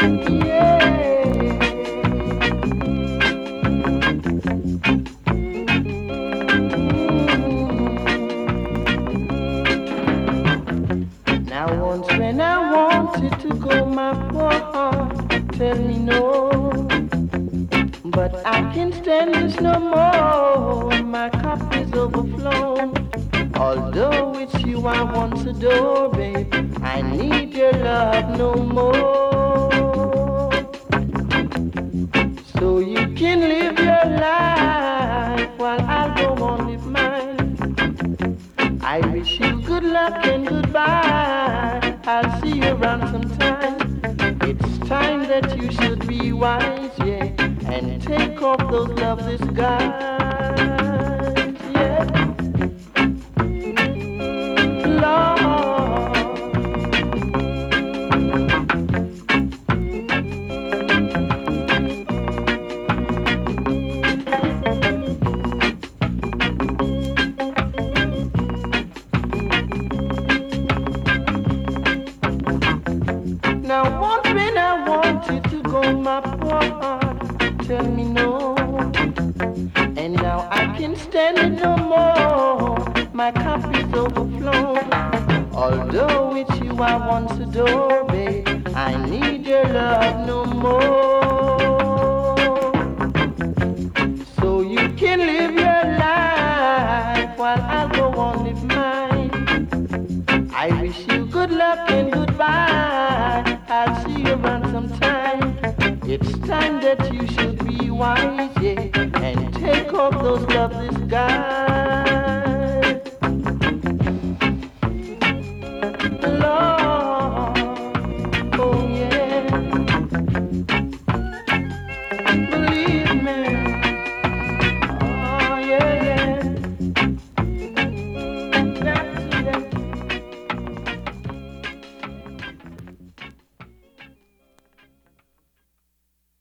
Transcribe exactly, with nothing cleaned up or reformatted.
Now once when I wanted to go, my poor heart tell me no. But I can't stand this no more, my cup is overflown. Although it's you I once adore, babe, I need your love no more. So you can live your life while I'll go on with mine. I wish you good luck and goodbye. I'll see you around sometime. It's time that you should be wise, yeah, and take off those loveless guys, yeah. Lord, now once when I wanted to go, my poor heart tell me no. And now I can't stand it no more, my cup is overflown. Although it's you I once adored, babe, I need your love no more. So you can live your life while I'll go on with mine. I wish you good luck and goodbye. I'll see you around sometime. It's time that you should be wise, yeah, and take off those loveless guys.